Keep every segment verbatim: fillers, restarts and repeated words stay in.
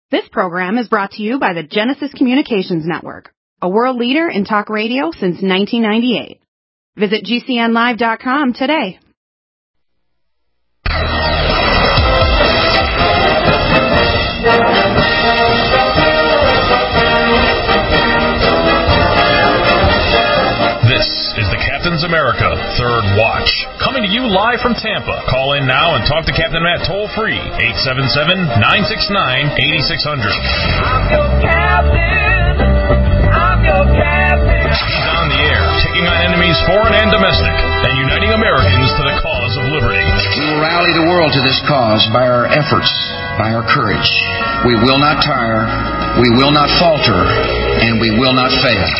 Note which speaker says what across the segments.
Speaker 1: This program is brought to you by the Genesis Communications Network, a world leader in talk radio since nineteen ninety-eight. Visit G C N live dot com today.
Speaker 2: This is the Captain's America Third Watch, coming to you live from Tampa. Call in now and talk to Captain Matt toll-free, eight seven seven, nine six nine, eight six zero zero.
Speaker 3: I'm your captain. I'm your captain.
Speaker 2: He's on the air, taking on enemies foreign and domestic, and uniting Americans to the cause of liberty.
Speaker 4: We will rally the world to this cause by our efforts, by our courage. We will not tire, we will not falter, and we will not fail.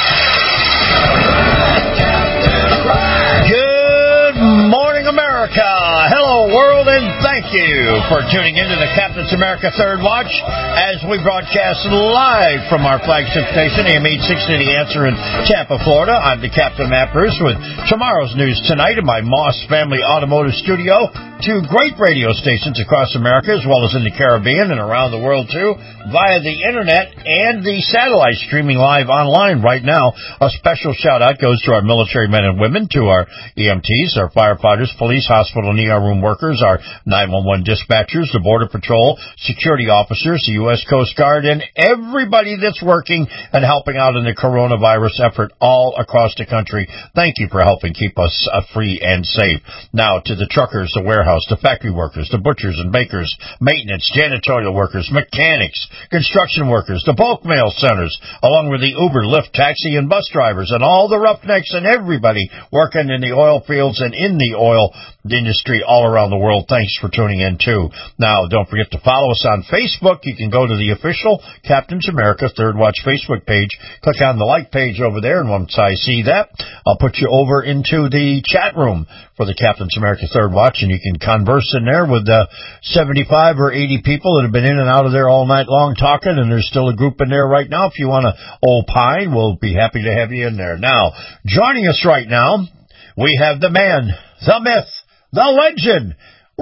Speaker 5: Good morning, America. Hello, world, and thank you for tuning into the Captain's America Third Watch as we broadcast live from our flagship station, A M eight sixty The Answer in Tampa, Florida. I'm the Captain Matt Bruce with tomorrow's news tonight in my Moss Family Automotive Studio. Two great radio stations across America, as well as in the Caribbean and around the world, too, via the Internet and the satellite streaming live online right now. A special shout-out goes to our military men and women, to our E M Ts, our firefighters, police, hospital, and E R room workers, our nine one one dispatchers, the Border Patrol, security officers, the U S Coast Guard, and everybody that's working and helping out in the coronavirus effort all across the country. Thank you for helping keep us uh, free and safe. Now, to the truckers, the warehouse, the factory workers, the butchers and bakers, maintenance, janitorial workers, mechanics, construction workers, the bulk mail centers, along with the Uber, Lyft, taxi, and bus drivers, and all the roughnecks and everybody working in the oil fields and in the oil industry all around the world. Thanks for tuning in, too. Now, don't forget to follow us on Facebook. You can go to the official Captain's America Third Watch Facebook page. Click on the like page over there, and once I see that, I'll put you over into the chat room for the Captain's America Third Watch, and you can converse in there with uh, seventy-five or eighty people that have been in and out of there all night long talking, and there's still a group in there right now. If you want to opine, we'll be happy to have you in there. Now, joining us right now, we have the man, the myth, the legend,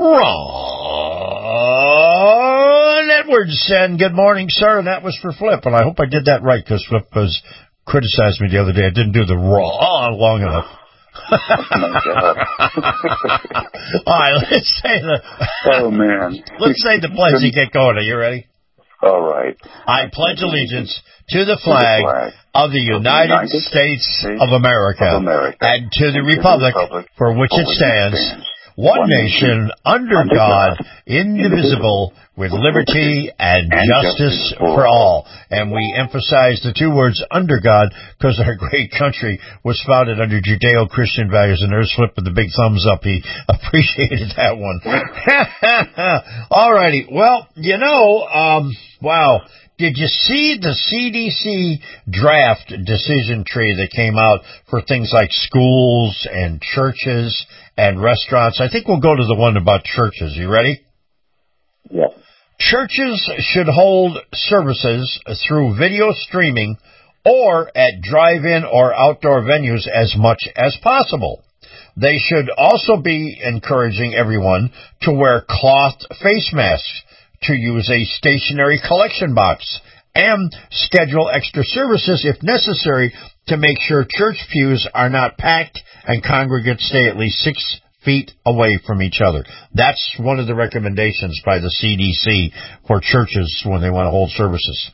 Speaker 5: Ron Edwards. And good morning, sir. And that was for Flip, and I hope I did that right, because Flip was criticized me the other day. I didn't do the raw long enough.
Speaker 6: Oh, my God.
Speaker 5: All right, let's say the...
Speaker 6: Oh, man.
Speaker 5: Let's say the pledge and get going. Are you ready?
Speaker 6: All right.
Speaker 5: I pledge allegiance to the flag, to the flag of the United, of the United States, States of America, of America and to the, and republic, to the republic for which it stands, stands one, one nation, under, under God, God, indivisible, with liberty and, and justice, justice for all. And we emphasize the two words under God because our great country was founded under Judeo-Christian values. And there's Flip with the big thumbs up. He appreciated that one. All righty. Well, you know, um, wow. Did you see the C D C draft decision tree that came out for things like schools and churches and restaurants? I think we'll go to the one about churches. You ready?
Speaker 6: Yeah.
Speaker 5: Churches should hold services through video streaming or at drive-in or outdoor venues as much as possible. They should also be encouraging everyone to wear cloth face masks, to use a stationary collection box, and schedule extra services if necessary to make sure church pews are not packed and congregants stay at least six feet away from each other. That's one of the recommendations by the C D C for churches when they want to hold services.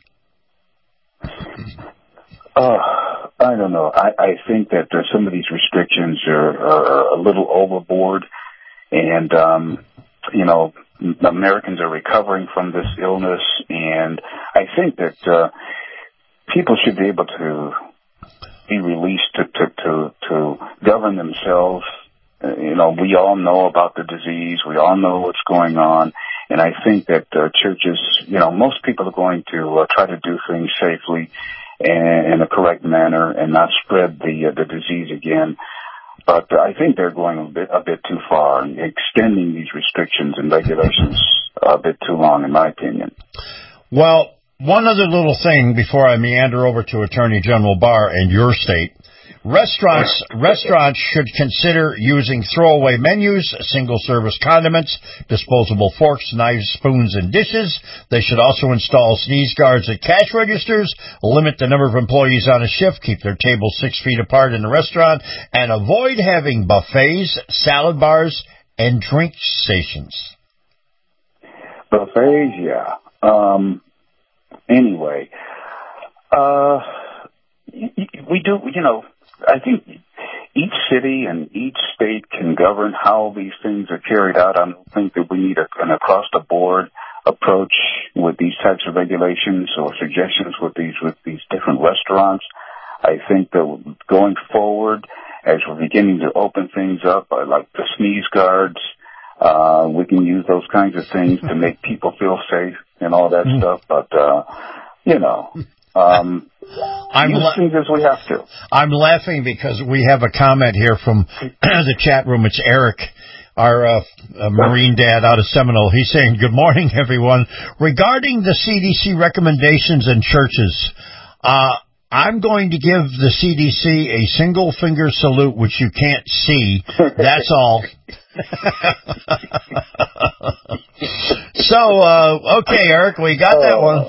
Speaker 6: Uh, I don't know. I, I think that uh, some of these restrictions are, are a little overboard, and, um, you know, Americans are recovering from this illness, and I think that uh, people should be able to be released to, to, to, to govern themselves. Uh, you know, we all know about the disease. We all know what's going on. And I think that uh, churches, you know, most people are going to uh, try to do things safely and in a correct manner and not spread the uh, the disease again. But I think they're going a bit a bit too far and extending these restrictions and regulations a bit too long, in my opinion.
Speaker 5: Well, one other little thing before I meander over to Attorney General Barr and your state. Restaurants restaurants should consider using throwaway menus, single-service condiments, disposable forks, knives, spoons, and dishes. They should also install sneeze guards at cash registers, limit the number of employees on a shift, keep their tables six feet apart in the restaurant, and avoid having buffets, salad bars, and drink stations.
Speaker 6: Buffets, yeah. Um, anyway, uh, we do, you know, I think each city and each state can govern how these things are carried out. I don't think that we need a, an across-the-board approach with these types of regulations or suggestions with these with these different restaurants. I think that going forward, as we're beginning to open things up, I like the sneeze guards. Uh, we can use those kinds of things to make people feel safe and all that mm. stuff. But, uh, you know, um, I'm use la- things as we have to.
Speaker 5: I'm laughing because we have a comment here from the chat room. It's Eric, our uh, uh, Marine dad out of Seminole. He's saying, good morning, everyone. Regarding the C D C recommendations in churches, uh, I'm going to give the C D C a single finger salute, which you can't see. That's all. So, uh, okay, Eric, we got that one.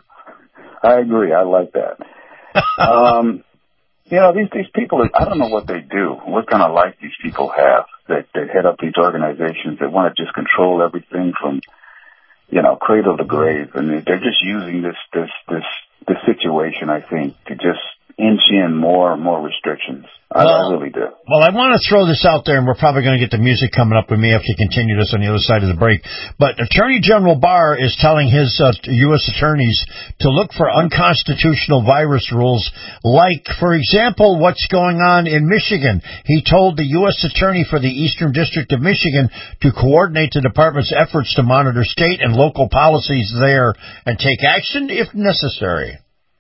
Speaker 6: I agree. I like that. um, you know, these these people, I don't know what they do, what kind of life these people have that, that head up these organizations that want to just control everything from, you know, cradle to grave. And they're just using this, this, this, this situation, I think, to just inch in more and more restrictions. I, well, I really do.
Speaker 5: Well, I want to throw this out there, and we're probably going to get the music coming up. We may have to continue this on the other side of the break. But Attorney General Barr is telling his uh, U S attorneys to look for unconstitutional virus rules, like, for example, what's going on in Michigan. He told the U S attorney for the Eastern District of Michigan to coordinate the department's efforts to monitor state and local policies there and take action if necessary.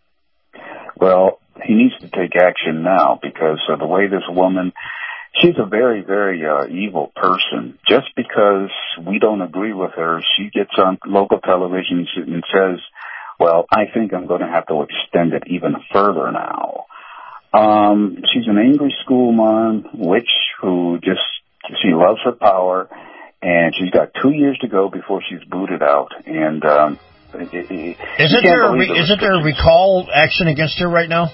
Speaker 6: Well, he needs to take action now because of the way this woman, she's a very, very uh, evil person. Just because we don't agree with her, she gets on local television and says, well, I think I'm going to have to extend it even further now. Um, she's an angry school mom, witch who just, she loves her power, and she's got two years to go before she's booted out. And um, it, it,
Speaker 5: isn't there a re- the isn't there a recall action against her right now?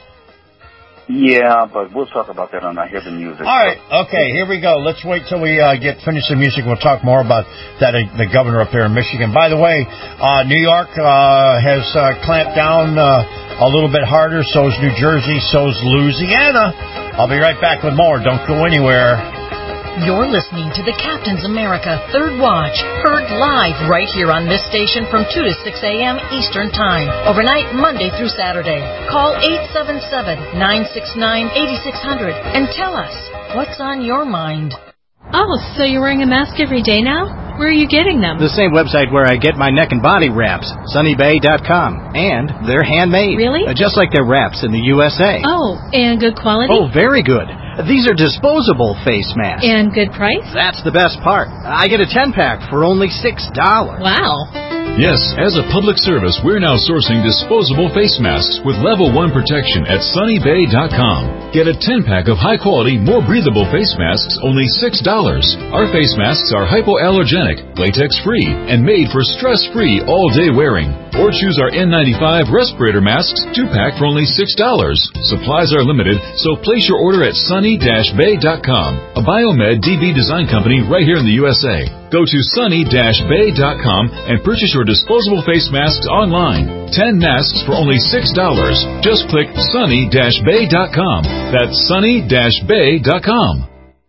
Speaker 6: Yeah, but we'll talk about that when I hear the music.
Speaker 5: All right, okay, here we go. Let's wait till we uh, get finished the music. We'll talk more about that, uh, the governor up there in Michigan. By the way, uh, New York uh, has uh, clamped down uh, a little bit harder. So's New Jersey. So's Louisiana. I'll be right back with more. Don't go anywhere.
Speaker 7: You're listening to the Captain's America Third Watch, heard live right here on this station from two to six a.m. Eastern Time, overnight Monday through Saturday. Call eight seven seven, nine six nine, eight six zero zero and tell us what's on your mind.
Speaker 8: Oh, so you're wearing a mask every day now? Where are you getting them?
Speaker 9: The same website where I get my neck and body wraps, sunny bay dot com. And they're handmade.
Speaker 8: Really?
Speaker 9: Uh, just like their wraps in the U S A.
Speaker 8: Oh, and good quality?
Speaker 9: Oh, very good. These are disposable face masks.
Speaker 8: And good price?
Speaker 9: That's the best part. I get a ten-pack for only six dollars.
Speaker 8: Wow.
Speaker 10: Yes, as a public service, we're now sourcing disposable face masks with level one protection at sunny bay dot com. Get a ten-pack of high-quality, more breathable face masks, only six dollars. Our face masks are hypoallergenic, latex-free, and made for stress-free all-day wearing. Or choose our N ninety-five respirator masks, two-pack for only six dollars. Supplies are limited, so place your order at sunny dash bay dot com, a Biomed D B design company right here in the U S A. Go to sunny dash bay dot com and purchase your disposable face masks online. Ten masks for only six dollars. Just click sunny dash bay dot com. That's sunny dash bay dot com.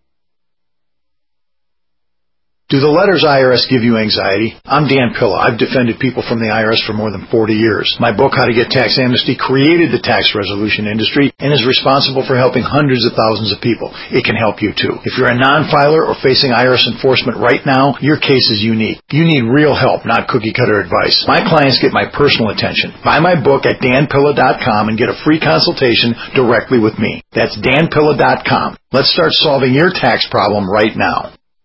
Speaker 11: Do the letters I R S give you anxiety? I'm Dan Pilla. I've defended people from the I R S for more than forty years. My book, How to Get Tax Amnesty, created the tax resolution industry and is responsible for helping hundreds of thousands of people. It can help you too. If you're a non-filer or facing I R S enforcement right now, your case is unique. You need real help, not cookie-cutter advice. My clients get my personal attention. Buy my book at dan pilla dot com and get a free consultation directly with me. That's dan pilla dot com. Let's start solving your tax problem right now.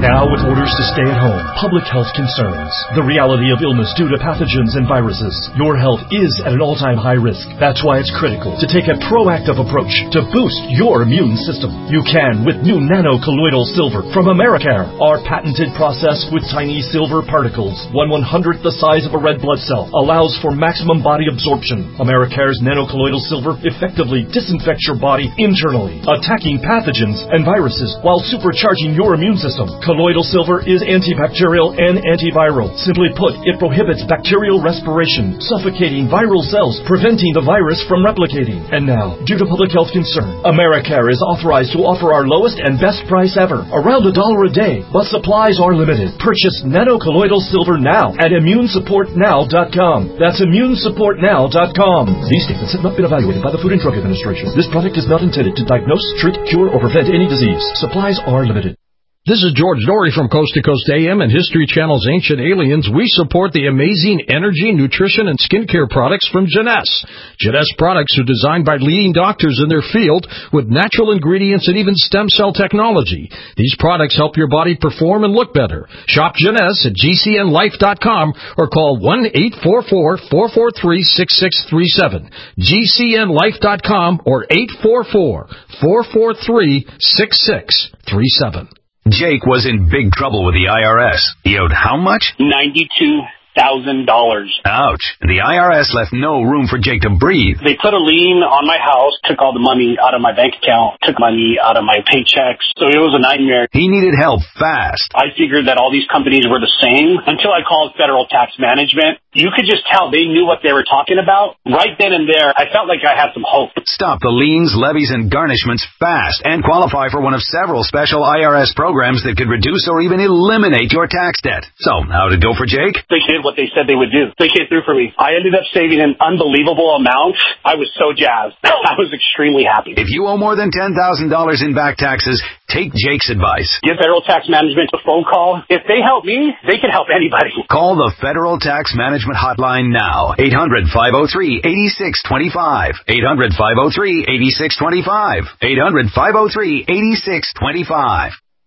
Speaker 12: Now with orders to stay at home, public health concerns, the reality of illness due to pathogens and viruses, your health is at an all-time high risk. That's why it's critical to take a proactive approach to boost your immune system. You can with new nano-colloidal silver from Americare. Our patented process with tiny silver particles, one one-hundredth the size of a red blood cell, allows for maximum body absorption. Americare's nano-colloidal silver effectively disinfects your body internally, attacking pathogens and viruses while supercharging your immune system. Colloidal silver is antibacterial and antiviral. Simply put, it prohibits bacterial respiration, suffocating viral cells, preventing the virus from replicating. And now, due to public health concern, Americare is authorized to offer our lowest and best price ever, around a dollar a day, but supplies are limited. Purchase nano-colloidal silver now at immune support now dot com. That's immune support now dot com. These statements have not been evaluated by the Food and Drug Administration. This product is not intended to diagnose, treat, cure, or prevent any disease. Supplies are limited.
Speaker 13: This is George Dory from Coast to Coast A M and History Channel's Ancient Aliens. We support the amazing energy, nutrition, and skincare products from Jeunesse. Jeunesse products are designed by leading doctors in their field with natural ingredients and even stem cell technology. These products help your body perform and look better. Shop Jeunesse at G C N life dot com or call one eight four four, four four three, six six three seven. G C N life dot com or eight four four, four four three, six six three seven.
Speaker 14: Jake was in big trouble with the I R S. He owed how much?
Speaker 15: ninety-two thousand dollars.
Speaker 14: Ouch. The I R S left no room for Jake to breathe.
Speaker 15: They put a lien on my house, took all the money out of my bank account, took money out of my paychecks. So it was a nightmare.
Speaker 14: He needed help fast.
Speaker 15: I figured that all these companies were the same until I called Federal Tax Management. You could just tell they knew what they were talking about. Right then and there, I felt like I had some hope.
Speaker 14: Stop the liens, levies, and garnishments fast and qualify for one of several special I R S programs that could reduce or even eliminate your tax debt. So, how'd it go for Jake?
Speaker 15: They did what they said they would do. They came through for me. I ended up saving an unbelievable amount. I was so jazzed. I was extremely happy.
Speaker 14: If you owe more than ten thousand dollars in back taxes, take Jake's advice.
Speaker 15: Give Federal Tax Management a phone call. If they help me, they can help anybody.
Speaker 14: Call the Federal Tax Management hotline now. eight hundred, five oh three, eight six two five. eight hundred, five oh three, eight six two five. eight hundred, five oh three, eight six two five.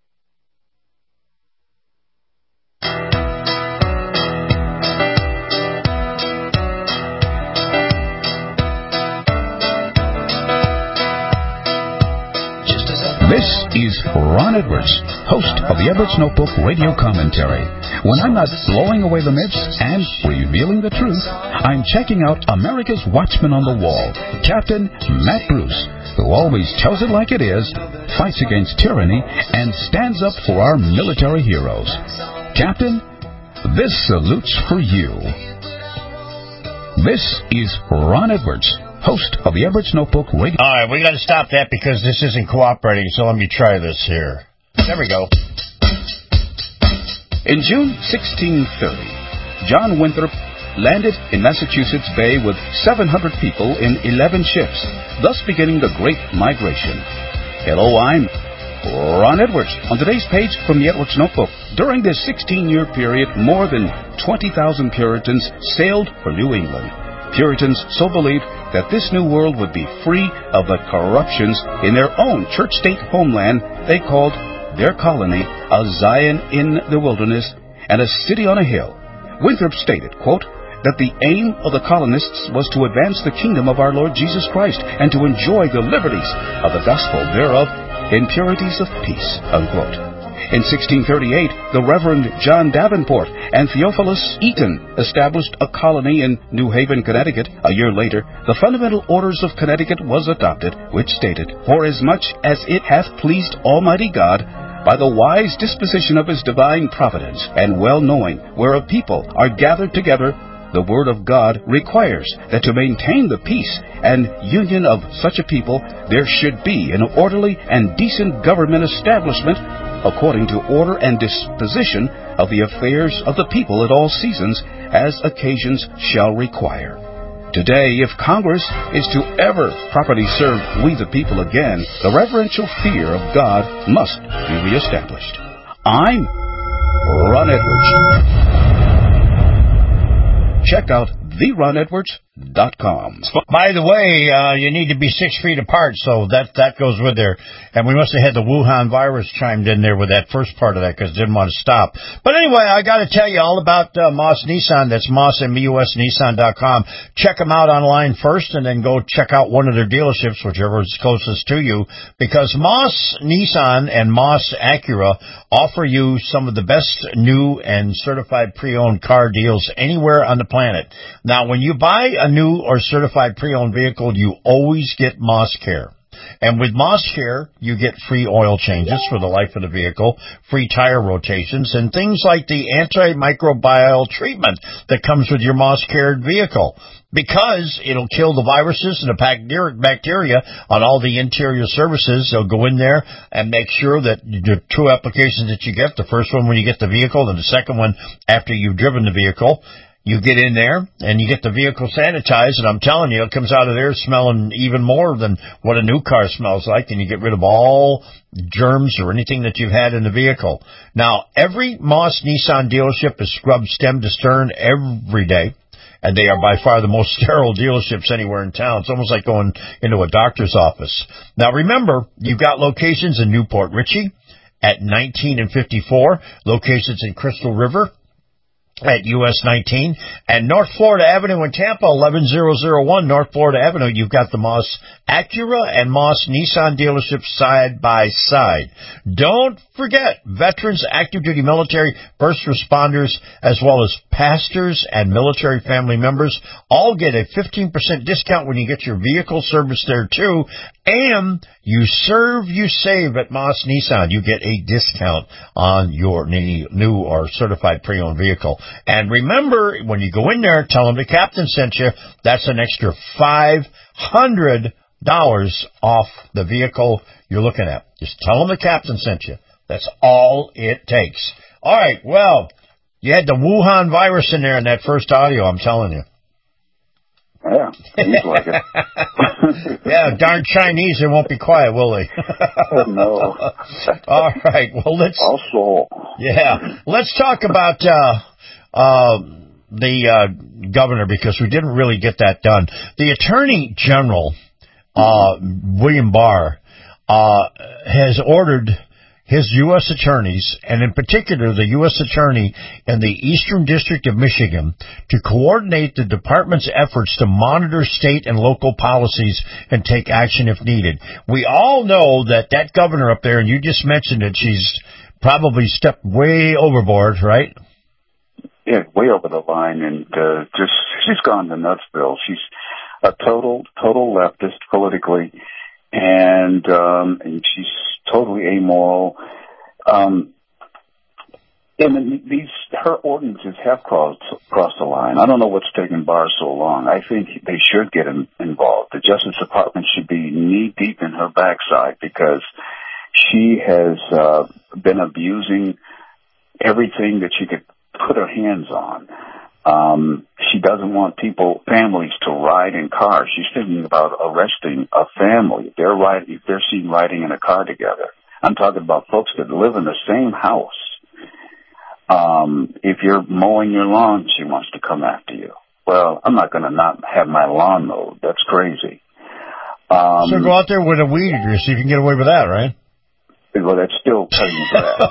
Speaker 16: This is Ron Edwards, host of the Edwards Notebook radio commentary. When I'm not blowing away the myths and revealing the truth, I'm checking out America's Watchman on the Wall, Captain Matt Bruce, who always tells it like it is, fights against tyranny, and stands up for our military heroes. Captain, this salute's for you. This is Ron Edwards, host of the Edwards Notebook radio.
Speaker 5: All right, we got to stop that because this isn't cooperating, so let me try this here. There we go.
Speaker 16: In June sixteen thirty, John Winthrop landed in Massachusetts Bay with seven hundred people in eleven ships, thus beginning the Great Migration. Hello, I'm Ron Edwards. On today's page from the Edwards Notebook, during this sixteen-year period, more than twenty thousand Puritans sailed for New England. Puritans so believed that this new world would be free of the corruptions in their own church-state homeland they called their colony a Zion in the wilderness and a city on a hill. Winthrop stated, quote, that the aim of the colonists was to advance the kingdom of our Lord Jesus Christ and to enjoy the liberties of the gospel thereof in purities of peace, unquote. In sixteen thirty-eight, the Reverend John Davenport and Theophilus Eaton established a colony in New Haven, Connecticut. A year later, the Fundamental Orders of Connecticut was adopted, which stated, "Forasmuch as it hath pleased Almighty God, by the wise disposition of his divine providence, and well knowing whereof people are gathered together, the Word of God requires that to maintain the peace and union of such a people, there should be an orderly and decent government establishment according to order and disposition of the affairs of the people at all seasons, as occasions shall require." Today, if Congress is to ever properly serve we the people again, the reverential fear of God must be reestablished. I'm Ron Edwards. Check out the ron edwards dot com.
Speaker 5: By the way, uh, you need to be six feet apart, so that, that goes with there. And we must have had the Wuhan virus chimed in there with that first part of that because didn't want to stop. But anyway, I got to tell you all about uh, Moss Nissan. That's Moss, M U S Nissan dot com. Check them out online first and then go check out one of their dealerships, whichever is closest to you, because Moss Nissan and Moss Acura offer you some of the best new and certified pre-owned car deals anywhere on the planet. Now, when you buy a new or certified pre-owned vehicle, you always get Moss Care. And with Moss Care, you get free oil changes for the life of the vehicle, free tire rotations, and things like the antimicrobial treatment that comes with your Moss Care vehicle. Because it'll kill the viruses and the bacteria on all the interior surfaces. They'll go in there and make sure that the two applications that you get, the first one when you get the vehicle and the second one after you've driven the vehicle, you get in there and you get the vehicle sanitized, and I'm telling you, it comes out of there smelling even more than what a new car smells like, and you get rid of all germs or anything that you've had in the vehicle. Now, every Moss Nissan dealership is scrubbed stem to stern every day, and they are by far the most sterile dealerships anywhere in town. It's almost like going into a doctor's office. Now, remember, you've got locations in Newport Richey at nineteen and fifty-four, locations in Crystal River at U S nineteen, and North Florida Avenue in Tampa, eleven thousand one North Florida Avenue. You've got the Moss Acura and Moss Nissan dealerships side by side. Don't forget, veterans, active duty military, first responders, as well as pastors and military family members all get a fifteen percent discount when you get your vehicle serviced there too. And you serve, you save at Moss Nissan. You get a discount on your new or certified pre-owned vehicle. And remember, when you go in there, tell them the captain sent you. That's an extra five hundred dollars off the vehicle you're looking at. Just tell them the captain sent you. That's all it takes. All right, well, you had the Wuhan virus in there in that first audio, I'm telling you.
Speaker 6: Yeah, seems like it.
Speaker 5: Yeah, darn Chinese, they won't be quiet, will they?
Speaker 6: Oh, no.
Speaker 5: All right, well, let's...
Speaker 6: Also.
Speaker 5: Yeah, let's talk about uh, uh, the uh, governor, because we didn't really get that done. The Attorney General, uh, William Barr, uh, has ordered his U S attorneys, and in particular the U S attorney in the Eastern District of Michigan, to coordinate the department's efforts to monitor state and local policies and take action if needed. We all know that that governor up there, and you just mentioned it, she's probably stepped way overboard, right?
Speaker 6: Yeah, way over the line, and uh, just she's gone to nutsville. She's a total, total leftist politically, and um, and she's totally amoral. Um, and these her ordinances have crossed crossed the line. I don't know what's taken Barr so long. I think they should get in, involved. The Justice Department should be knee deep in her backside, because she has uh, been abusing everything that she could put her hands on. Um, she doesn't want people, families, to ride in cars. She's thinking about arresting a family. They're riding, if they're seen riding in a car together. I'm talking about folks that live in the same house. Um, if you're mowing your lawn, she wants to come after you. Well, I'm not going to not have my lawn mowed. That's crazy. Um,
Speaker 5: so go out there with a weed eater so you can get away with that, right?
Speaker 6: Well, that's still cutting grass.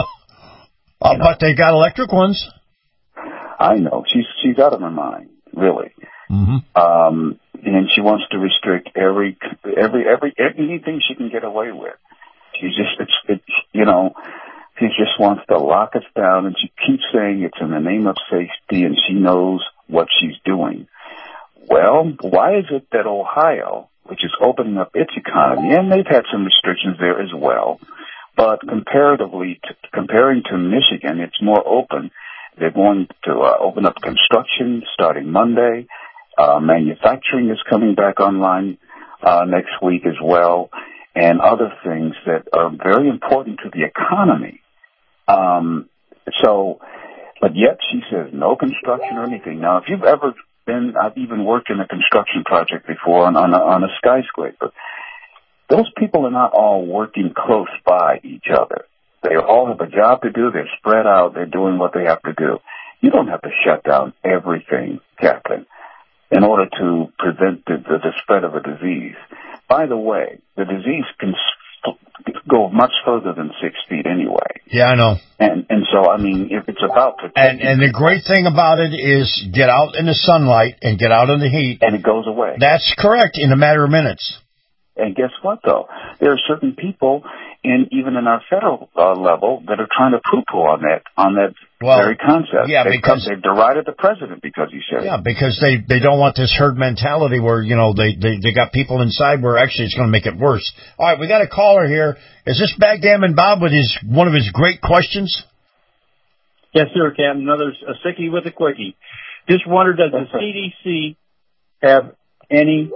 Speaker 5: uh, but they got electric ones.
Speaker 6: I know. She's she's out of her mind, really.
Speaker 5: Mm-hmm.
Speaker 6: Um, and she wants to restrict every every every anything she can get away with. She just it's it's you know she just wants to lock us down, and she keeps saying it's in the name of safety, and she knows what she's doing. Well, why is it that Ohio, which is opening up its economy, and they've had some restrictions there as well, but comparatively to, comparing to Michigan, it's more open. They're going to uh, open up construction starting Monday. Uh, manufacturing is coming back online uh, next week as well, and other things that are very important to the economy. Um, so, but yet she says no construction or anything. Now, if you've ever been, I've even worked in a construction project before on, on, a, on a skyscraper. Those people are not all working close by each other. They all have a job to do. They're spread out. They're doing what they have to do. You don't have to shut down everything, Captain. And in order to prevent the, the, the spread of a disease. By the way, the disease can go much further than six feet anyway.
Speaker 5: Yeah, I know.
Speaker 6: And and so, I mean, if it's about
Speaker 5: And
Speaker 6: protecting...
Speaker 5: and the great thing about it is get out in the sunlight and get out in the heat.
Speaker 6: And it goes away.
Speaker 5: That's correct, in a matter of minutes.
Speaker 6: And guess what, though? There are certain people, in even in our federal uh, level, that are trying to poo-poo on that on that
Speaker 5: well,
Speaker 6: very concept.
Speaker 5: Yeah,
Speaker 6: they
Speaker 5: because
Speaker 6: they derided the president because he said
Speaker 5: yeah,
Speaker 6: it.
Speaker 5: because they they don't want this herd mentality where you know they they they got people inside where actually it's going to make it worse. All right, we got a caller here. Is this Backgammon Bob with his one of his great questions?
Speaker 17: Yes, sir, Captain. Another a sickie with a quickie. Just wondered, does the C D C have any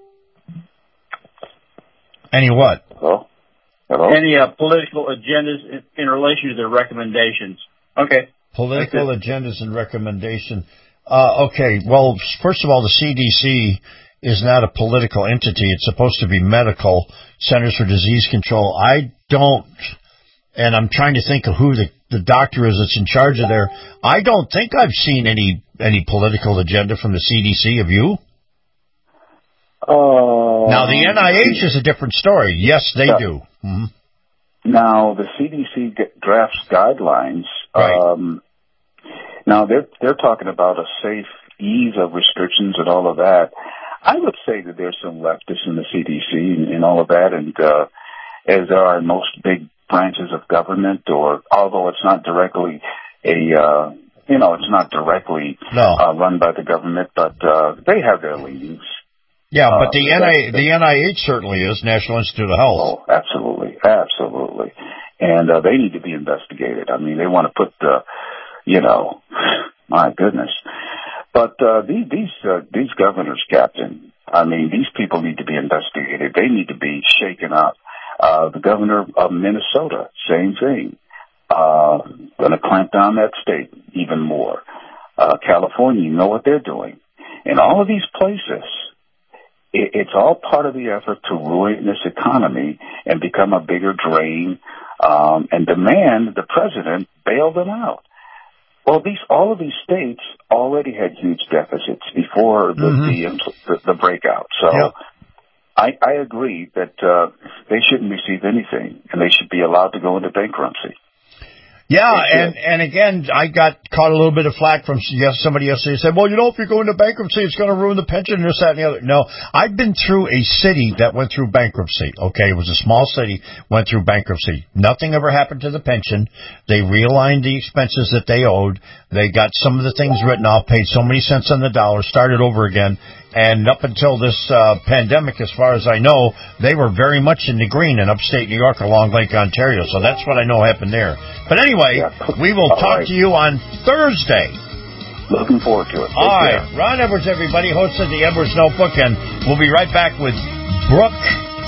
Speaker 5: any what?
Speaker 6: Hello? Hello?
Speaker 17: Any uh, political agendas in, in relation to their recommendations? Okay.
Speaker 5: Political agendas and recommendation. Uh, okay, well, first of all, the C D C is not a political entity. It's supposed to be medical, Centers for Disease Control. I don't, and I'm trying to think of who the, the doctor is that's in charge of there. I don't think I've seen any any political agenda from the C D C. Have you?
Speaker 6: Oh.
Speaker 5: Now, the N I H is a different story. Yes, they
Speaker 6: yeah.
Speaker 5: do. Mm-hmm.
Speaker 6: Now, the C D C drafts guidelines.
Speaker 5: Right.
Speaker 6: Um, now, they're, they're talking about a safe ease of restrictions and all of that. I would say that there's some leftists in the C D C and, and all of that, and uh, as there are in most big branches of government, or although it's not directly a, uh, you know, it's not directly
Speaker 5: no.
Speaker 6: uh, run by the government, but uh, they have their leanings.
Speaker 5: Yeah, but the
Speaker 6: uh,
Speaker 5: N I, the N I H certainly is, National Institute of Health.
Speaker 6: Oh, absolutely, absolutely. And uh, they need to be investigated. I mean, they want to put the, you know, my goodness. But uh, these these, uh, these governors, Captain, I mean, these people need to be investigated. They need to be shaken up. Uh, the governor of Minnesota, same thing. Uh, going to clamp down that state even more. Uh, California, you know what they're doing. And all of these places, it, it's all part of the effort to ruin this economy and become a bigger drain um, and demand the president bail them out. Well, these all of these states already had huge deficits before the mm-hmm. the, the, the breakout. So yep. I, I agree that uh, they shouldn't receive anything, and they should be allowed to go into bankruptcy.
Speaker 5: Yeah, and, and again, I got caught a little bit of flack from somebody yesterday who said, well, you know, if you go into bankruptcy, it's going to ruin the pension and this, that, and the other. No, I've been through a city that went through bankruptcy, okay? It was a small city, went through bankruptcy. Nothing ever happened to the pension. They realigned the expenses that they owed. They got some of the things written off, paid so many cents on the dollar, started over again. And up until this uh, pandemic, as far as I know, they were very much in the green in upstate New York along Lake Ontario. So that's what I know happened there. But anyway, yeah. we will All talk right. to you on Thursday.
Speaker 6: Looking forward to it. Take
Speaker 5: All right.
Speaker 6: care.
Speaker 5: Ron Edwards, everybody, host of the Edwards Notebook. And we'll be right back with Brooke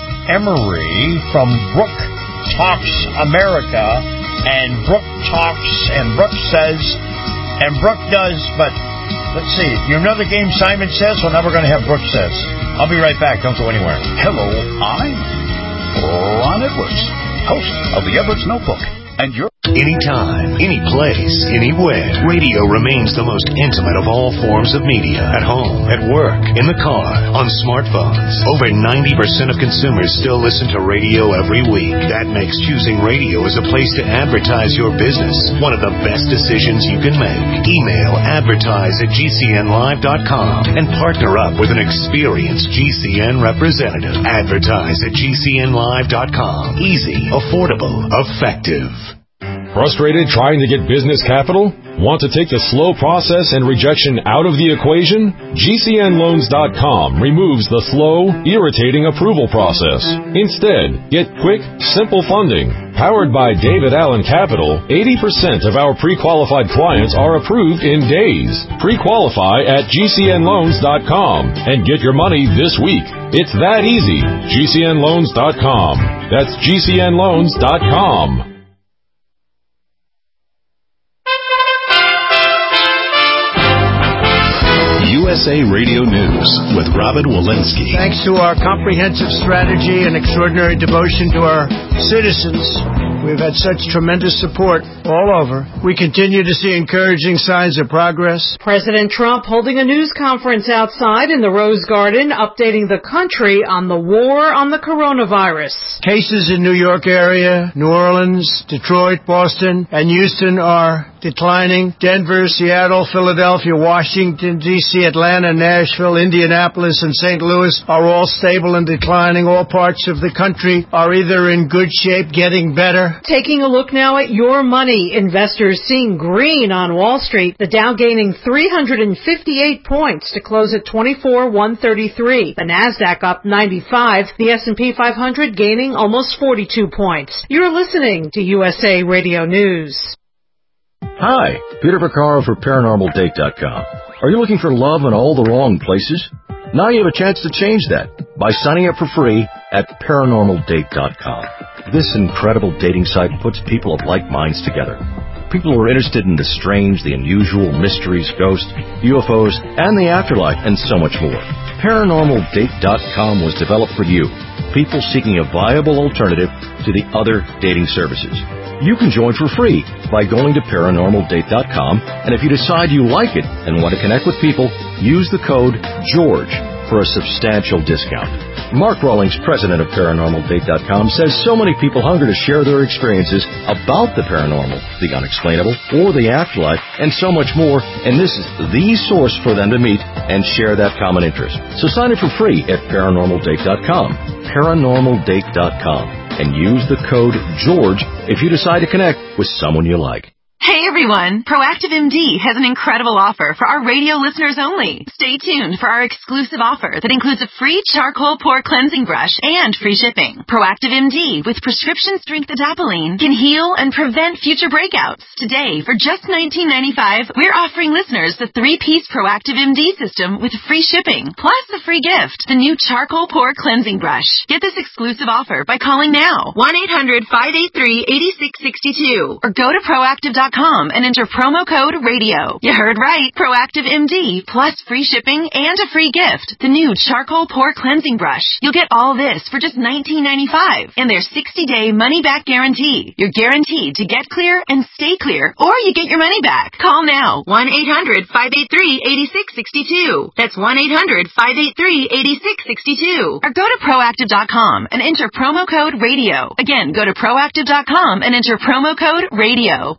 Speaker 5: Emery from Brooke Talks America. And Brooke talks and Brooke says and Brooke does, but... Let's see. You know the game Simon Says? Well, now we're going to have Brooke Says. I'll be right back. Don't go anywhere.
Speaker 16: Hello, I'm Ron Edwards, host of the Edwards Notebook. And you're...
Speaker 18: Anytime, any place, anywhere. Radio remains the most intimate of all forms of media. At home, at work, in the car, on smartphones. Over ninety percent of consumers still listen to radio every week. That makes choosing radio as a place to advertise your business one of the best decisions you can make. Email advertise at G C N live dot com and partner up with an experienced G C N representative. Advertise at G C N live dot com. Easy, affordable, effective.
Speaker 10: Frustrated trying to get business capital? Want to take the slow process and rejection out of the equation? G C N loans dot com removes the slow, irritating approval process. Instead, get quick, simple funding. Powered by David Allen Capital, eighty percent of our pre-qualified clients are approved in days. Pre-qualify at G C N loans dot com and get your money this week. It's that easy. G C N loans dot com. That's G C N loans dot com.
Speaker 18: U S A Radio News with Robert Walensky.
Speaker 19: Thanks to our comprehensive strategy and extraordinary devotion to our citizens, We've had such tremendous support all over. We continue to see encouraging signs of progress.
Speaker 20: President Trump holding a news conference outside in the Rose Garden, updating the country on the war on the coronavirus.
Speaker 19: Cases in New York area, New Orleans, Detroit, Boston, and Houston are declining. Denver, Seattle, Philadelphia, Washington, D C, Atlanta, Nashville, Indianapolis, and Saint Louis are all stable and declining. All parts of the country are either in good shape, getting better.
Speaker 20: Taking a look now at your money. Investors seeing green on Wall Street. The Dow gaining three hundred fifty-eight points to close at twenty-four one thirty-three. The Nasdaq up ninety-five. The S and P five hundred gaining almost forty-two points. You're listening to U S A Radio News.
Speaker 21: Hi, Peter Vaccaro for Paranormal Date dot com. Are you looking for love in all the wrong places? Now you have a chance to change that by signing up for free at Paranormal Date dot com. This incredible dating site puts people of like minds together. People who are interested in the strange, the unusual, mysteries, ghosts, U F Os, and the afterlife, and so much more. Paranormal Date dot com was developed for you, people seeking a viable alternative to the other dating services. You can join for free by going to Paranormal Date dot com, and if you decide you like it and want to connect with people, use the code GEORGE for a substantial discount. Mark Rawlings, president of Paranormal Date dot com, says so many people hunger to share their experiences about the paranormal, the unexplainable, or the afterlife, and so much more, and this is the source for them to meet and share that common interest. So sign up for free at Paranormal Date dot com, Paranormal Date dot com, and use the code GEORGE if you decide to connect with someone you like.
Speaker 1: Hey everyone, Proactive M D has an incredible offer for our radio listeners only. Stay tuned for our exclusive offer that includes a free charcoal pore cleansing brush and free shipping. Proactive M D with prescription strength adapalene can heal and prevent future breakouts. Today, for just nineteen ninety-five dollars, we're offering listeners the three-piece Proactive M D system with free shipping, plus a free gift, the new charcoal pore cleansing brush. Get this exclusive offer by calling now, one eight hundred five eight three eight six six two, or go to proactive dot com and enter promo code radio. You heard right. Proactive M D plus free shipping and a free gift. The new charcoal pore cleansing brush. You'll get all this for just nineteen ninety-five dollars and their sixty-day money-back guarantee. You're guaranteed to get clear and stay clear, or you get your money back. Call now. one eight hundred five eight three eight six six two. That's one eight hundred five eight three eight six six two. Or go to proactive dot com and enter promo code radio. Again, go to proactive dot com and enter promo code radio.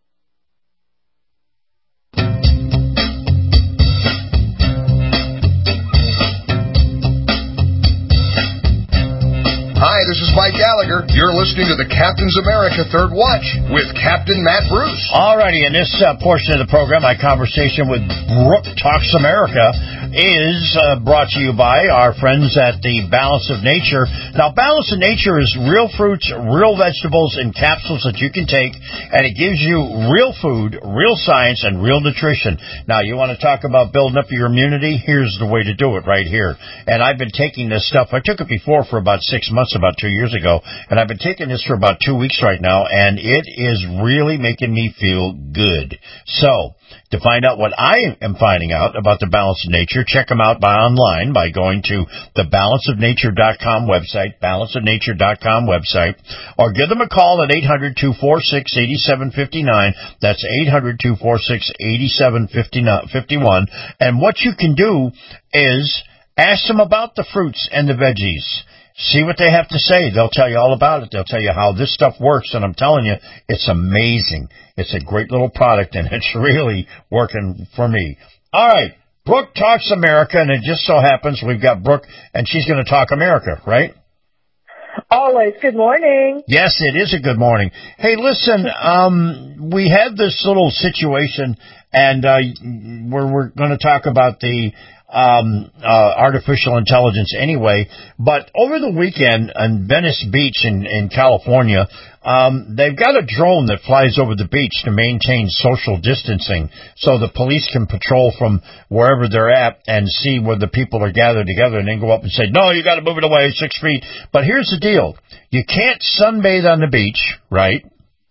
Speaker 22: Hi, this is Mike Gallagher. You're listening to the Captain's America Third Watch with Captain Matt Bruce.
Speaker 5: Alrighty, in this uh, portion of the program, my conversation with Brooke Talks America is uh, brought to you by our friends at the Balance of Nature. Now, Balance of Nature is real fruits, real vegetables in capsules that you can take, and it gives you real food, real science, and real nutrition. Now, you want to talk about building up your immunity? Here's the way to do it right here. And I've been taking this stuff. I took it before for about six months, about two years ago, and I've been taking this for about two weeks right now, and it is really making me feel good. So, to find out what I am finding out about the Balance of Nature, check them out by online by going to the balance of nature dot com website, balance of nature dot com website, or give them a call at eight hundred two four six eight seven five nine. That's eight hundred two four six eight seven five one. And what you can do is ask them about the fruits and the veggies. See what they have to say. They'll tell you all about it. They'll tell you how this stuff works, and I'm telling you, it's amazing. It's a great little product, and it's really working for me. All right, Brooke Talks America, and it just so happens we've got Brooke, and she's going to talk America, right?
Speaker 23: Always. Good morning.
Speaker 5: Yes, it is a good morning. Hey, listen, um, we had this little situation, and uh, we're, we're going to talk about the Um, uh, artificial intelligence anyway, but over the weekend on Venice Beach in, in California, um, they've got a drone that flies over the beach to maintain social distancing so the police can patrol from wherever they're at and see where the people are gathered together and then go up and say, no, you got to move it away six feet. But here's the deal. You can't sunbathe on the beach, right?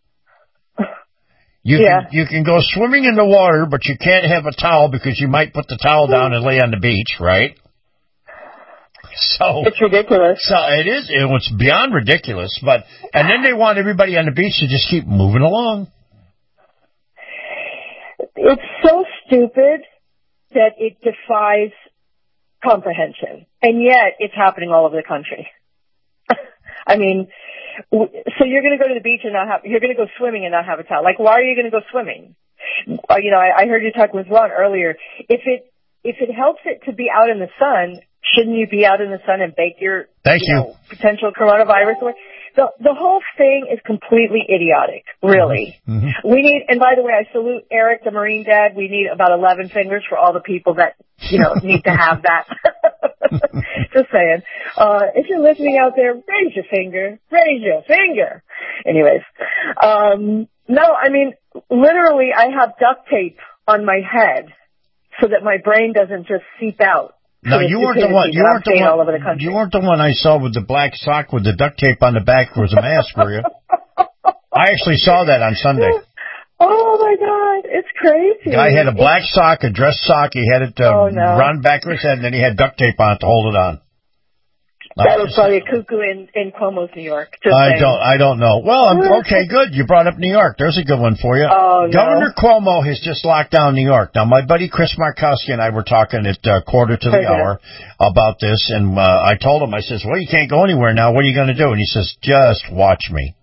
Speaker 5: You yeah. can you can go swimming in the water, but you can't have a towel because you might put the towel down and lay on the beach, right? So
Speaker 23: it's ridiculous.
Speaker 5: So it is. It was beyond ridiculous. But and then they want everybody on the beach to just keep moving along.
Speaker 23: It's so stupid that it defies comprehension, and yet it's happening all over the country. I mean, so you're going to go to the beach and not have, you're going to go swimming and not have a towel. Like, why are you going to go swimming? Uh, you know, I, I heard you talk with Ron earlier. If it, if it helps it to be out in the sun, shouldn't you be out in the sun and bake your,
Speaker 5: Thank you,
Speaker 23: you. Know, potential coronavirus away? The, the whole thing is completely idiotic, really.
Speaker 5: Mm-hmm.
Speaker 23: We need, and by the way, I salute Eric, the Marine Dad. We need about eleven fingers for all the people that, you know, need to have that. Just saying. Uh, if you're listening out there, raise your finger. Raise your finger. Anyways. Um, no, I mean, literally, I have duct tape on my head so that my brain doesn't just seep out.
Speaker 5: No, you weren't the one. You weren't the one.
Speaker 23: All over the country.
Speaker 5: You weren't the one I saw with the black sock with the duct tape on the back was a mask, were you? I actually saw that on Sunday.
Speaker 23: Oh my God, it's crazy.
Speaker 5: Guy had a black it's... sock, a dress sock. He had it uh,
Speaker 23: oh, no.
Speaker 5: round back of his head, and then he had duct tape on it to hold it on.
Speaker 23: That was probably a cuckoo in, in Cuomo's New York. Just
Speaker 5: I
Speaker 23: saying.
Speaker 5: don't, I don't know. Well, I'm, okay, good. You brought up New York. There's a good one for you.
Speaker 23: Oh,
Speaker 5: Governor
Speaker 23: no.
Speaker 5: Cuomo has just locked down New York. Now, my buddy Chris Markowski and I were talking at uh, quarter to the
Speaker 23: okay.
Speaker 5: hour about this, and uh, I told him, I says, well, you can't go anywhere now. What are you going to do? And he says, just watch me.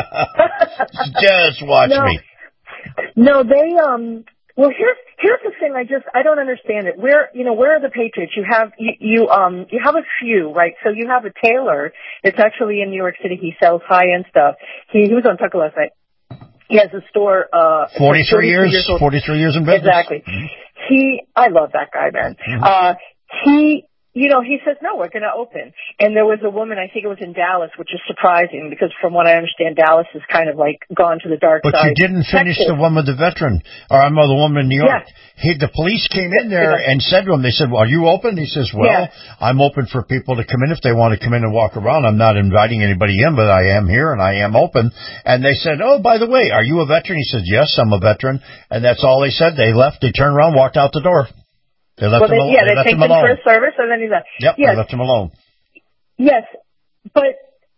Speaker 5: Just watch
Speaker 23: no.
Speaker 5: me.
Speaker 23: No, they, um, well, here's, here's the thing. I just, I don't understand it. Where, you know, where are the Patriots? You have, you, you, um, you have a few, right? So you have a tailor that's actually in New York City. He sells high-end stuff. He, he was on Tucker last night. He has a store, uh,
Speaker 5: forty-three years, years forty-three years in business.
Speaker 23: Exactly.
Speaker 5: Mm-hmm.
Speaker 23: He, I love that guy, man. Mm-hmm. Uh, he, you know, he says, no, we're going to open. And there was a woman, I think it was in Dallas, which is surprising because from what I understand, Dallas is kind of like gone to the dark
Speaker 5: but
Speaker 23: side.
Speaker 5: But you didn't finish Texas. The one with the veteran, or I'm the woman in New York.
Speaker 23: Yeah.
Speaker 5: He, the police came in there yeah. and said to him, they said, well, are you open? He says, well, yeah. I'm open for people to come in if they want to come in and walk around. I'm not inviting anybody in, but I am here and I am open. And they said, oh, by the way, are you a veteran? He said, yes, I'm a veteran. And that's all they said. They left, they turned around, walked out the door. They left
Speaker 23: well,
Speaker 5: him
Speaker 23: they,
Speaker 5: alone.
Speaker 23: Yeah,
Speaker 5: they,
Speaker 23: they
Speaker 5: left
Speaker 23: take
Speaker 5: him
Speaker 23: him
Speaker 5: alone.
Speaker 23: for service and then he left.
Speaker 5: Yep,
Speaker 23: yes.
Speaker 5: they left him alone.
Speaker 23: Yes, but,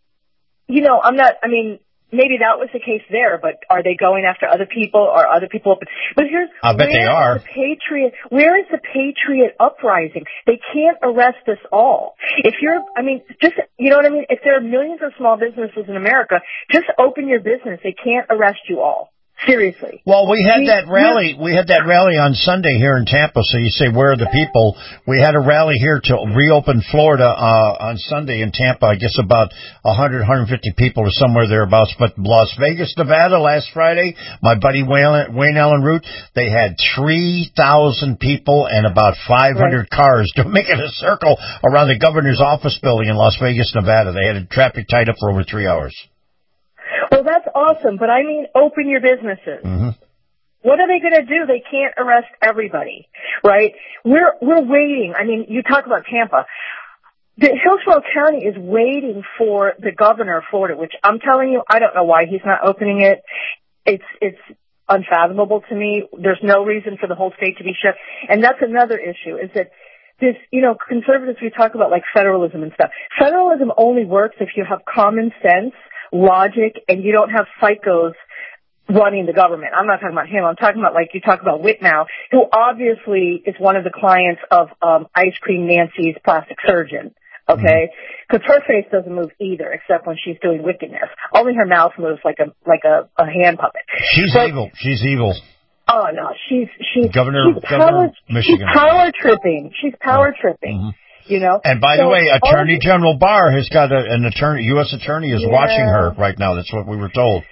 Speaker 23: you know, I'm not, I mean, maybe that was the case there, but are they going after other people? Are other people open? But here's,
Speaker 5: I bet they are.
Speaker 23: The Patriot, where is the Patriot uprising? They can't arrest us all. If you're, I mean, just, you know what I mean? If there are millions of small businesses in America, just open your business. They can't arrest you all. Seriously.
Speaker 5: Well, we had that rally. We had that rally on Sunday here in Tampa. So you say, where are the people? We had a rally here to reopen Florida uh, on Sunday in Tampa. I guess about one hundred, one hundred fifty people or somewhere thereabouts. But Las Vegas, Nevada, last Friday, my buddy Wayne, Wayne Allen Root, they had three thousand people and about five hundred right. cars to make it a circle around the governor's office building in Las Vegas, Nevada. They had a traffic tied up for over three hours.
Speaker 23: Well, that's awesome, but I mean, open your businesses.
Speaker 5: Mm-hmm.
Speaker 23: What are they going to do? They can't arrest everybody, right? We're we're waiting. I mean, you talk about Tampa. The Hillsborough County is waiting for the governor of Florida, which I'm telling you, I don't know why he's not opening it. It's it's unfathomable to me. There's no reason for the whole state to be shut, and that's another issue. Is that this, you know, conservatives, we talk about like federalism and stuff. Federalism only works if you have common sense, logic, and you don't have psychos running the government. I'm not talking about him. I'm talking about, like, you talk about Whitnow, who obviously is one of the clients of um Ice Cream Nancy's plastic surgeon, okay? Because mm-hmm. her face doesn't move either, except when she's doing wickedness. Only her mouth moves like a like a, a hand puppet.
Speaker 5: She's but, evil. She's evil.
Speaker 23: Oh, no. She's, she's,
Speaker 5: Governor,
Speaker 23: she's
Speaker 5: Governor
Speaker 23: power,
Speaker 5: Michigan.
Speaker 23: She's power tripping. She's power tripping.
Speaker 5: Mm-hmm.
Speaker 23: You know?
Speaker 5: And by
Speaker 23: so,
Speaker 5: the way, Attorney General Barr has got a, an attorney, U S attorney is
Speaker 23: yeah.
Speaker 5: watching her right now. That's what we were told.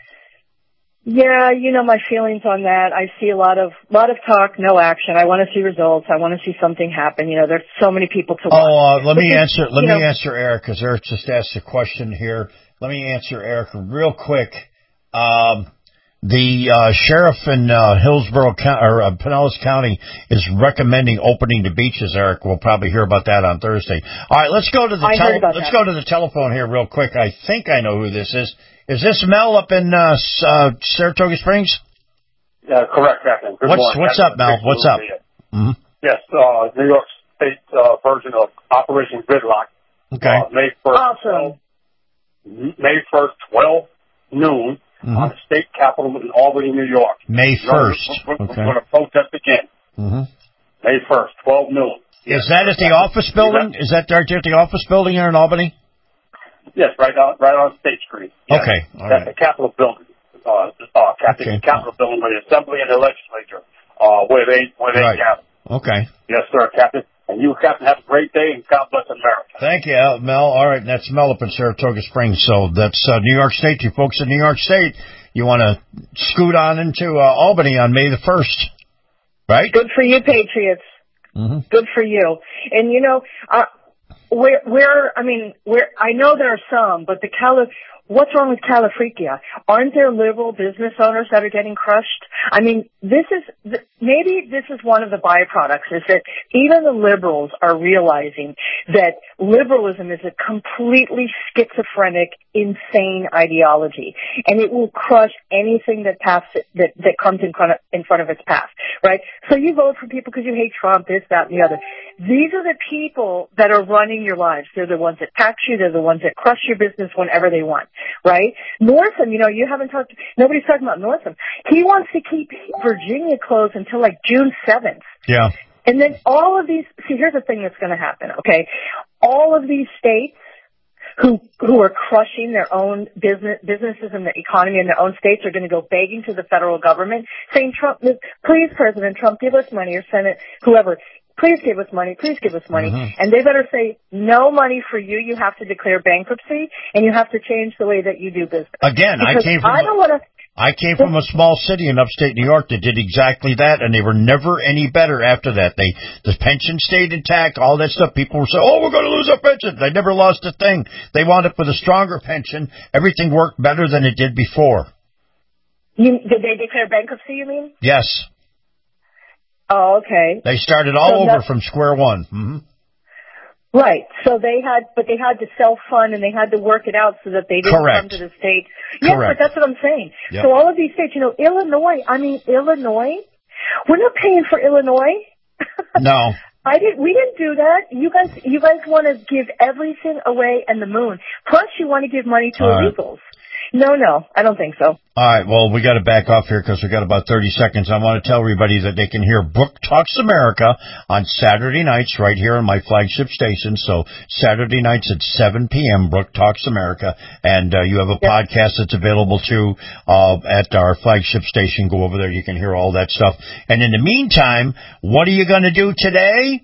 Speaker 23: Yeah, you know my feelings on that. I see a lot of lot of talk, no action. I want to see results. I want to see something happen. You know, there's so many people to watch.
Speaker 5: Oh, uh, let me answer. Let me
Speaker 23: know,
Speaker 5: answer Eric, because Eric just asked a question here. Let me answer Eric real quick. Um, the uh, sheriff in uh, Hillsborough County, or uh, Pinellas County, is recommending opening the beaches. Eric, we'll probably hear about that on Thursday. All right, let's go to the
Speaker 23: I
Speaker 5: tele-
Speaker 23: heard about
Speaker 5: let's
Speaker 23: that.
Speaker 5: go to the telephone here real quick. I think I know who this is. Is this Mel up in uh, uh, Saratoga Springs?
Speaker 2: Yeah, correct, Captain. Good
Speaker 5: what's
Speaker 2: morning.
Speaker 5: what's
Speaker 2: Captain.
Speaker 5: up, Mel? What's up? Mm-hmm.
Speaker 2: Yes, uh, New York State uh, version of Operation Gridlock
Speaker 5: Okay.
Speaker 2: Uh, May first.
Speaker 23: Awesome.
Speaker 2: May first, twelve noon,
Speaker 5: mm-hmm.
Speaker 2: on the state capitol in Albany, New York.
Speaker 5: May first.
Speaker 2: We're, we're,
Speaker 5: okay.
Speaker 2: we're going to protest again.
Speaker 5: Mm-hmm.
Speaker 2: May first, twelve noon.
Speaker 5: Is that at the office building? Is that right there at the office building here in Albany?
Speaker 2: Yes, right on, right on State Street. Yes.
Speaker 5: Okay. All
Speaker 2: That's
Speaker 5: right.
Speaker 2: the Capitol building. Uh, uh, Capitol,
Speaker 5: Okay.
Speaker 2: Capitol building where the Assembly and the Legislature, uh, where they, where they
Speaker 5: Right.
Speaker 2: gather.
Speaker 5: Okay.
Speaker 2: Yes, sir, Captain. And you, Captain, have a great day, and God bless America.
Speaker 5: Thank you, Mel. All right, that's Mel up in Saratoga Springs. So that's uh, New York State. You folks in New York State, you want to scoot on into uh, Albany on May the first, right?
Speaker 23: Good for you, Patriots.
Speaker 5: Mm-hmm.
Speaker 23: Good for you. And, you know, uh, where, where, I mean, where, I know there are some, but the Cali, what's wrong with California? Aren't there liberal business owners that are getting crushed? I mean, this is, maybe this is one of the byproducts, is that even the liberals are realizing that liberalism is a completely schizophrenic, insane ideology, and it will crush anything that passes, that, that comes in front of, in front of its path, right? So you vote for people because you hate Trump, this, that, and the other. These are the people that are running your lives. They're the ones that tax you. They're the ones that crush your business whenever they want, right? Northam, you know, you haven't talked, nobody's talking about Northam. He wants to keep Virginia closed until like June seventh.
Speaker 5: Yeah.
Speaker 23: And then all of these, see, here's the thing that's going to happen, okay? All of these states who who are crushing their own business businesses and the economy in their own states are going to go begging to the federal government, saying, Trump, please, President Trump, give us money, or Senate, whoever, please give us money, please give us money. Mm-hmm. And they better say, no money for you. You have to declare bankruptcy, and you have to change the way that you do business.
Speaker 5: Again,
Speaker 23: because
Speaker 5: I came from...
Speaker 23: I don't want to...
Speaker 5: I came from a small city in upstate New York that did exactly that, and they were never any better after that. They, the pension stayed intact, all that stuff. People were saying, oh, we're going to lose our pension. They never lost a thing. They wound up with a stronger pension. Everything worked better than it did before.
Speaker 23: You, did they declare bankruptcy, you mean?
Speaker 5: Yes.
Speaker 23: Oh, okay.
Speaker 5: They started all
Speaker 23: so
Speaker 5: over from square one. Mm-hmm.
Speaker 23: Right. So they had, but they had to self-fund and they had to work it out so that they didn't
Speaker 5: Correct.
Speaker 23: come to the state. Yes,
Speaker 5: Correct.
Speaker 23: but that's what I'm saying.
Speaker 5: Yep.
Speaker 23: So all of these states, you know, Illinois, I mean, Illinois, we're not paying for Illinois.
Speaker 5: No.
Speaker 23: I didn't, we didn't do that. You guys, you guys want to give everything away and the moon. Plus you want to give money to
Speaker 5: all
Speaker 23: illegals.
Speaker 5: Right.
Speaker 23: No, no, I don't think so.
Speaker 5: All right, well, we got to back off here because we got about thirty seconds. I want to tell everybody that they can hear Brooke Talks America on Saturday nights right here on my flagship station. So Saturday nights at seven p.m., Brooke Talks America. And uh, you have a yep. podcast that's available too uh, at our flagship station. Go over there. You can hear all that stuff. And in the meantime, what are you going to do today?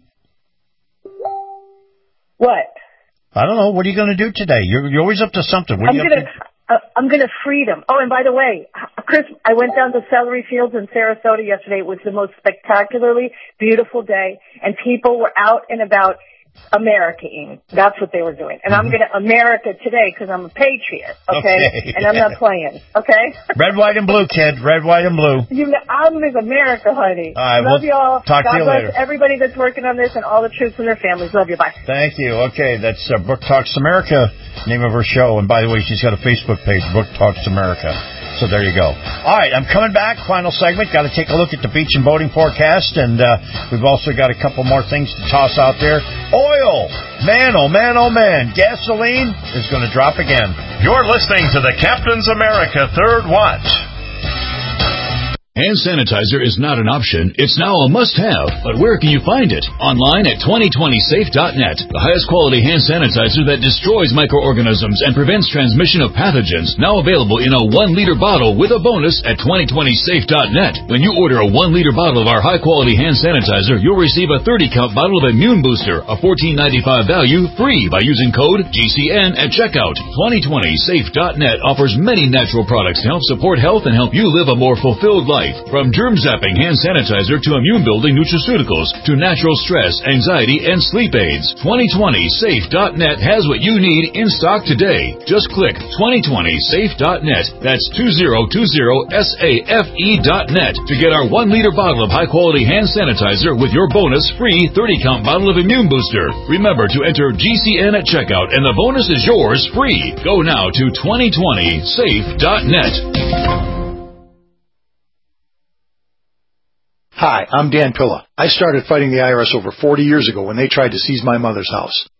Speaker 23: What?
Speaker 5: I don't know. What are you going to do today? You're, you're always up to something. What are
Speaker 23: I'm
Speaker 5: you
Speaker 23: gonna,
Speaker 5: up to?
Speaker 23: Uh, I'm going to freedom. Oh, and by the way, Chris, I went down to Celery Fields in Sarasota yesterday. It was the most spectacularly beautiful day, and people were out and about Americaing. That's what they were doing. And mm-hmm. I'm going to America today because I'm a patriot, okay? okay? And I'm not playing, okay?
Speaker 5: Red, white, and blue, kid. Red, white, and blue.
Speaker 23: You know, I'm Miss America, honey.
Speaker 5: All right,
Speaker 23: Love
Speaker 5: we'll
Speaker 23: y'all.
Speaker 5: Talk
Speaker 23: God
Speaker 5: to you
Speaker 23: bless
Speaker 5: later.
Speaker 23: everybody that's working on this and all the troops and their families. Love you. Bye.
Speaker 5: Thank you. Okay, that's uh, Brooke Talks America, name of her show. And by the way, she's got a Facebook page, Brooke Talks America. So there you go. All right, I'm coming back. Final segment. Got to take a look at the beach and boating forecast. And uh, we've also got a couple more things to toss out there. Oil. Man, oh, man, oh, man. Gasoline is going to drop again.
Speaker 3: You're listening to the Captain's America Third Watch.
Speaker 10: Hand sanitizer is not an option. It's now a must-have. But where can you find it? Online at twenty twenty safe dot net. The highest quality hand sanitizer that destroys microorganisms and prevents transmission of pathogens. Now available in a one liter bottle with a bonus at twenty twenty safe dot net. When you order a one liter bottle of our high-quality hand sanitizer, you'll receive a thirty count bottle of Immune Booster, a fourteen ninety-five value, free by using code G C N at checkout. twenty twenty safe dot net offers many natural products to help support health and help you live a more fulfilled life. From germ-zapping hand sanitizer to immune-building nutraceuticals to natural stress, anxiety, and sleep aids. twenty twenty safe dot net has what you need in stock today. Just click twenty twenty safe dot net. That's two zero two zero safe dot net to get our one liter bottle of high-quality hand sanitizer with your bonus free thirty count bottle of Immune Booster. Remember to enter G C N at checkout, and the bonus is yours free. Go now to twenty twenty safe dot net.
Speaker 11: Hi, I'm Dan Pilla. I started fighting the I R S over forty years ago when they tried to seize my mother's house.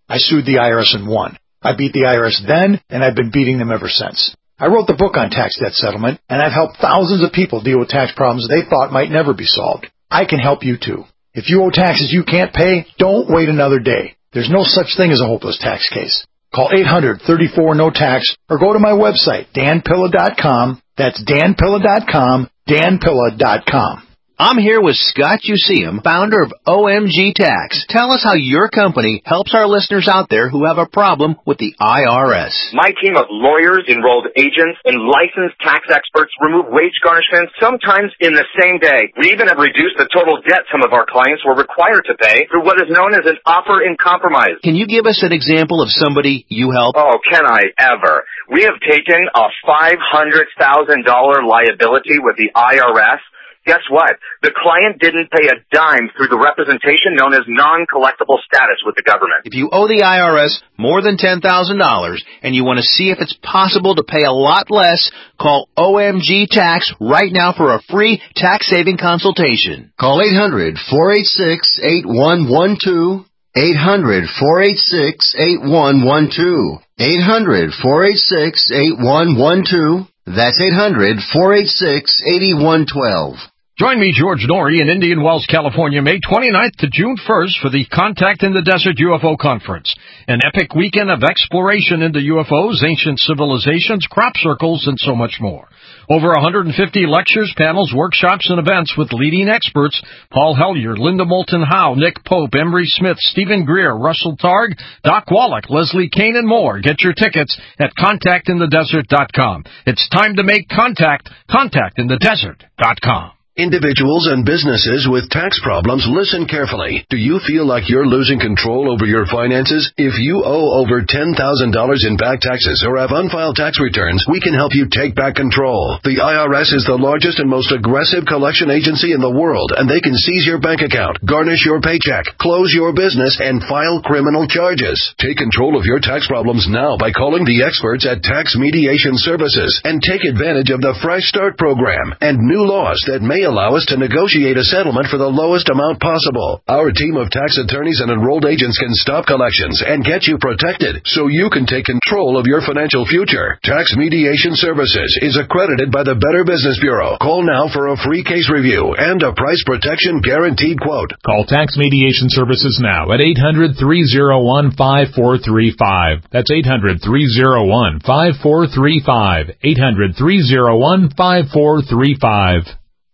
Speaker 11: I sued the I R S and won. I beat the I R S then, and I've been beating them ever since. I wrote the book on tax debt settlement, and I've helped thousands of people deal with tax problems they thought might never be solved. I can help you too. If you owe taxes you can't pay, don't wait another day. There's no such thing as a hopeless tax case. Call eight hundred, thirty-four, no tax or go to my website, dan pilla dot com. That's dan pilla dot com, dan pilla dot com.
Speaker 4: I'm here with Scott Useum, founder of O M G Tax. Tell us how your company helps our listeners out there who have a problem with the I R S.
Speaker 7: My team of lawyers, enrolled agents, and licensed tax experts remove wage garnishments sometimes in the same day. We even have reduced the total debt some of our clients were required to pay through what is known as an offer in compromise.
Speaker 4: Can you give us an example of somebody you help?
Speaker 7: Oh, can I ever? We have taken a five hundred thousand dollars liability with the I R S. Guess what? The client didn't pay a dime through the representation known as non-collectible status with the government.
Speaker 4: If you owe the I R S more than ten thousand dollars and you want to see if it's possible to pay a lot less, call O M G Tax right now for a free tax-saving consultation.
Speaker 9: Call eight hundred, four eight six, eight one one two. eight hundred, four eight six, eight one one two. eight hundred, four eight six, eight one one two. That's eight hundred, four eight six, eight one one two.
Speaker 13: Join me, George Norrie, in Indian Wells, California, May twenty-ninth to June first for the Contact in the Desert U F O Conference, an epic weekend of exploration into U F Os, ancient civilizations, crop circles, and so much more. Over one hundred fifty lectures, panels, workshops, and events with leading experts: Paul Hellyer, Linda Moulton Howe, Nick Pope, Emery Smith, Stephen Greer, Russell Targ, Doc Wallach, Leslie Kane, and more. Get your tickets at contact in the desert dot com. It's time to make contact. contact in the desert dot com.
Speaker 24: Individuals and businesses with tax problems, listen carefully. Do you feel like you're losing control over your finances? If you owe over ten thousand dollars in back taxes or have unfiled tax returns, we can help you take back control. The I R S is the largest and most aggressive collection agency in the world, and they can seize your bank account, garnish your paycheck, close your business, and file criminal charges. Take control of your tax problems now by calling the experts at Tax Mediation Services and take advantage of the Fresh Start program and new laws that may allow us to negotiate a settlement for the lowest amount possible. Our team of tax attorneys and enrolled agents can stop collections and get you protected so you can take control of your financial future. Tax Mediation Services is accredited by the Better Business Bureau. Call now for a free case review and a price protection guaranteed quote.
Speaker 25: Call Tax Mediation Services now at eight hundred, three oh one, five four three five. That's eight hundred, three oh one, five four three five. eight hundred, three oh one, five four three five.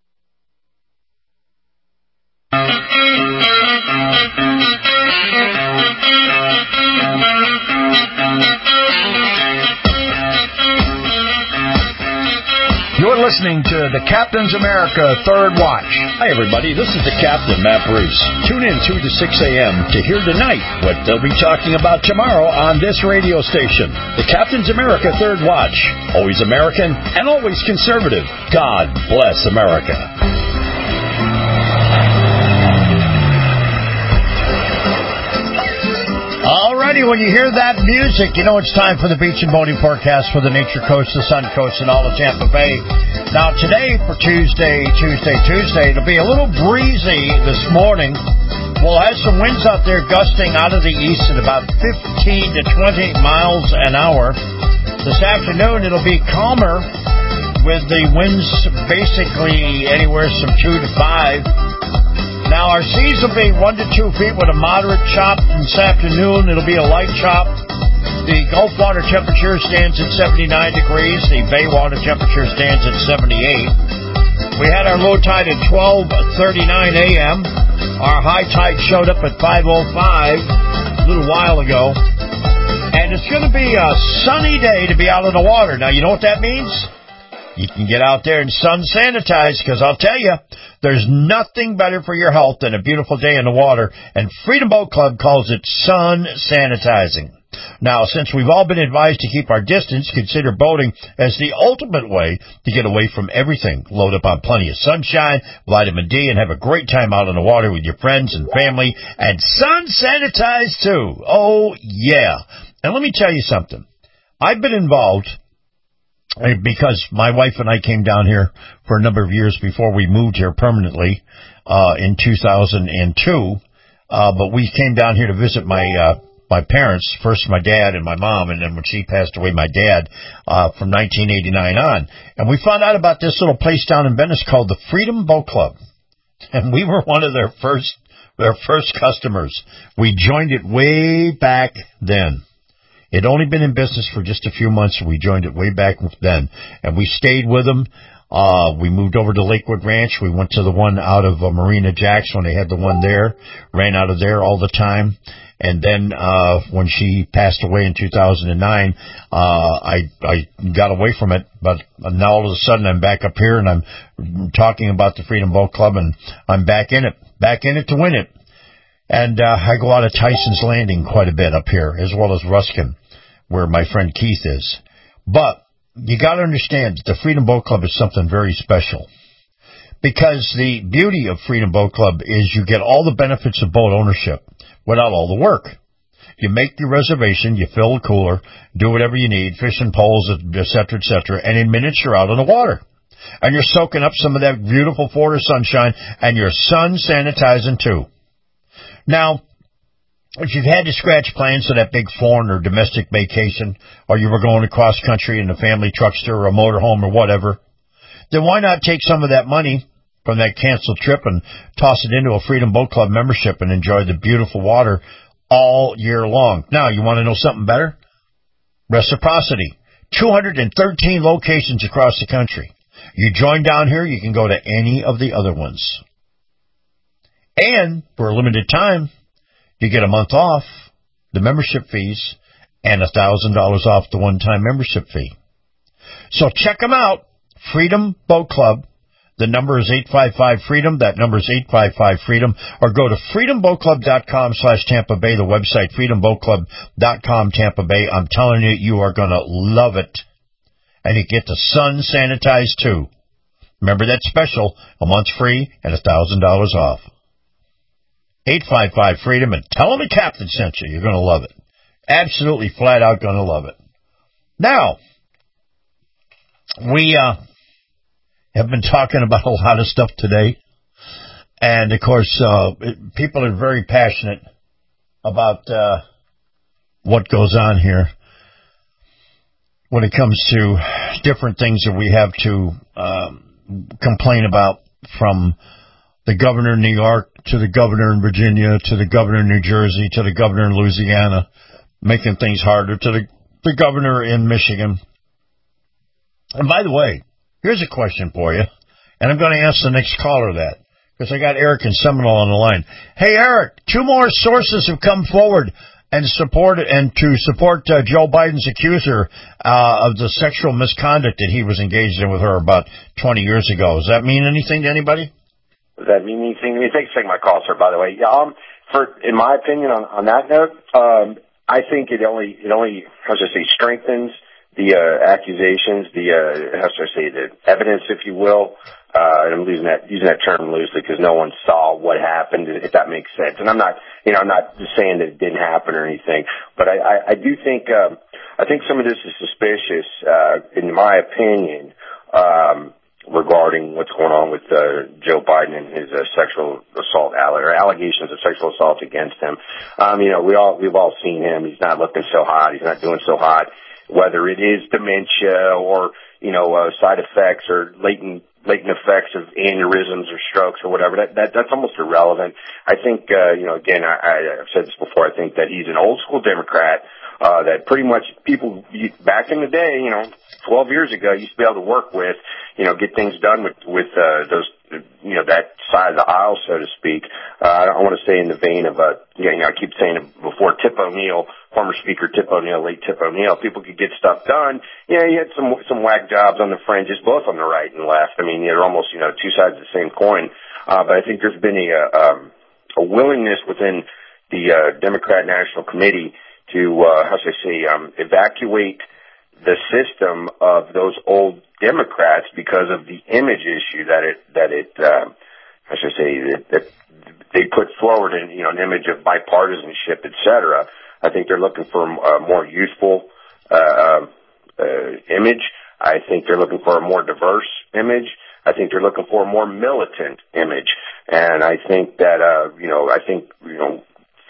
Speaker 5: You're listening to the Captain's America Third Watch. Hi, everybody. This is the Captain, Matt Bruce. Tune in two to six a.m. to hear tonight what they'll be talking about tomorrow on this radio station. The Captain's America Third Watch. Always American and always conservative. God bless America. Alrighty, when you hear that music, you know it's time for the beach and boating forecast for the Nature Coast, the Sun Coast, and all of Tampa Bay. Now, today, for Tuesday, Tuesday, Tuesday, it'll be a little breezy this morning. We'll have some winds out there gusting out of the east at about fifteen to twenty miles an hour. This afternoon, it'll be calmer with the winds basically anywhere from two to five. Now, our seas will be one to two feet with a moderate chop. This afternoon, it'll be a light chop. The Gulf water temperature stands at seventy-nine degrees. The bay water temperature stands at seventy-eight. We had our low tide at twelve thirty-nine a.m. Our high tide showed up at five oh five a little while ago. And it's going to be a sunny day to be out on the water. Now, you know what that means? You can get out there and sun sanitize, because I'll tell you, there's nothing better for your health than a beautiful day in the water, and Freedom Boat Club calls it sun sanitizing. Now, since we've all been advised to keep our distance, consider boating as the ultimate way to get away from everything. Load up on plenty of sunshine, vitamin D, and have a great time out on the water with your friends and family, and sun sanitize too. Oh, yeah. And let me tell you something. I've been involved because my wife and I came down here for a number of years before we moved here permanently uh, in two thousand two. Uh, but we came down here to visit my uh, my parents, first my dad and my mom, and then when she passed away, my dad, uh, from nineteen eighty-nine on. And we found out about this little place down in Venice called the Freedom Boat Club. And we were one of their first, their first customers. We joined it way back then. It had only been in business for just a few months, and we joined it way back then. And we stayed with them. Uh, we moved over to Lakewood Ranch. We went to the one out of uh, Marina Jacks when they had the one there. Ran out of there all the time. And then, uh, when she passed away in two thousand nine, uh, I, I got away from it. But now all of a sudden I'm back up here and I'm talking about the Freedom Boat Club, and I'm back in it, back in it to win it. And, uh, I go out of Tyson's Landing quite a bit up here, as well as Ruskin, where my friend Keith is. But you got to understand that the Freedom Boat Club is something very special, because the beauty of Freedom Boat Club is you get all the benefits of boat ownership without all the work. You make your reservation, you fill the cooler, do whatever you need, fishing poles, et cetera, et cetera, and in minutes you're out on the water. And you're soaking up some of that beautiful Florida sunshine, and you're sun sanitizing too. Now, if you've had to scratch plans for that big foreign or domestic vacation, or you were going across country in a family truckster or a motorhome or whatever, then why not take some of that money from that canceled trip and toss it into a Freedom Boat Club membership and enjoy the beautiful water all year long? Now, you want to know something better? Reciprocity. two hundred thirteen locations across the country. You join down here, you can go to any of the other ones. And for a limited time, you get a month off the membership fees and one thousand dollars off the one-time membership fee. So check them out, Freedom Boat Club. The number is eight five five freedom. That number is eight five five freedom. Or go to freedom boat club dot com slash Tampa Bay, the website, freedom boat club dot com Tampa Bay. I'm telling you, you are going to love it. And you get the sun sanitized, too. Remember that special, a month free and one thousand dollars off. eight five five freedom, and tell them the captain sent you. You're going to love it. Absolutely flat out going to love it. Now, we uh, have been talking about a lot of stuff today. And, of course, uh, it, people are very passionate about uh, what goes on here when it comes to different things that we have to um, complain about, from the governor in New York to the governor in Virginia to the governor in New Jersey to the governor in Louisiana, making things harder, to the, the governor in Michigan. And by the way, here's a question for you, and I'm going to ask the next caller that, because I got Eric in Seminole on the line. Hey, Eric, two more sources have come forward and support and to support uh, Joe Biden's accuser uh, of the sexual misconduct that he was engaged in with her about twenty years ago. Does that mean anything to anybody?
Speaker 8: Does that mean anything to me? Thanks for taking my call, sir, by the way. Um, for, in my opinion, on, on that note, um, I think it only, it only, how should I say, strengthens the uh, accusations, the, uh, how should I say, the evidence, if you will. Uh, and I'm using that, using that term loosely because no one saw what happened, if that makes sense. And I'm not, you know, I'm not just saying that it didn't happen or anything, but I, I, I do think, um, I think some of this is suspicious, uh, in my opinion, um, regarding what's going on with uh, Joe Biden and his uh, sexual assault or allegations of sexual assault against him. Um, you know, we all we've all seen him. He's not looking so hot. He's not doing so hot. Whether it is dementia or you know uh, side effects or latent latent effects of aneurysms or strokes or whatever, that, that that's almost irrelevant. I think uh, you know again I, I, I've said this before. I think that he's an old school Democrat. Uh, that pretty much people back in the day, you know, twelve years ago, used to be able to work with, you know, get things done with, with, uh, those, you know, that side of the aisle, so to speak. Uh, I want to say in the vein of, uh, you know, I keep saying it before, Tip O'Neill, former Speaker Tip O'Neill, late Tip O'Neill, people could get stuff done. Yeah, you had some, some whack jobs on the fringes, both on the right and left. I mean, they're almost, you know, two sides of the same coin. Uh, but I think there's been a, um, a willingness within the, uh, Democrat National Committee to, uh, how should I say, um, evacuate the system of those old Democrats because of the image issue that it, that it, uh, how should I say, that, that they put forward in, you know, an image of bipartisanship, et cetera. I think they're looking for a more youthful, uh, uh, image. I think they're looking for a more diverse image. I think they're looking for a more militant image. And I think that, uh, you know, I think, you know,